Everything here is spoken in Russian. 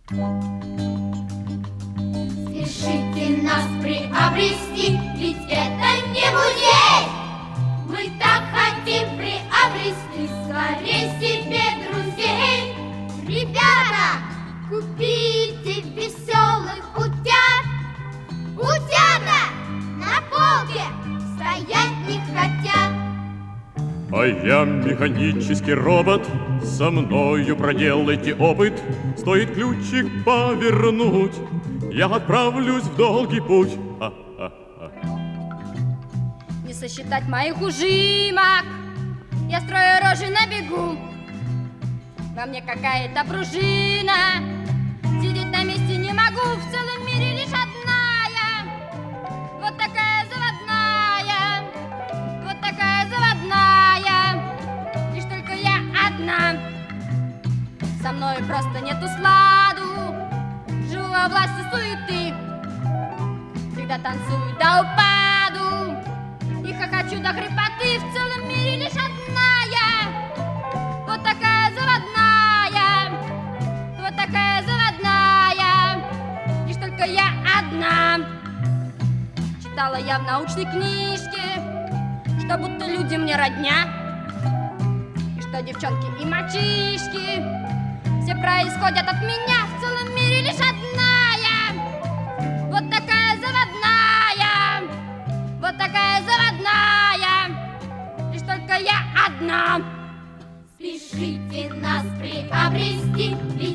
Спешите нас приобрести, ведь это не музей. Мы так хотим приобрести скорее себе друзей. Ребята, купите веселых утят. Утята на полке стоять не хотят. А я механический робот, со мною проделайте опыт. Стоит ключик повернуть, я отправлюсь в долгий путь. Не сосчитать моих ужимок, я строю рожи на бегу. Во мне какая-то пружина, сидеть на месте не могу. В целом мире лишь одна я, вот такая заводная, вот такая заводная. Лишь только я одна, со мной просто нету сладу. Живу во власти суеты, всегда танцую до упаду и хохочу до хрипоты. В целом мире лишь одна я, вот такая заводная, вот такая заводная. Лишь только я одна. Читала я в научной книжке, что будто люди мне родня, и что девчонки и мальчишки все происходят от меня. В целом мире лишь одна я, вот такая заводная, вот такая заводная. Лишь только я одна. Спешите нас приобрести, ведь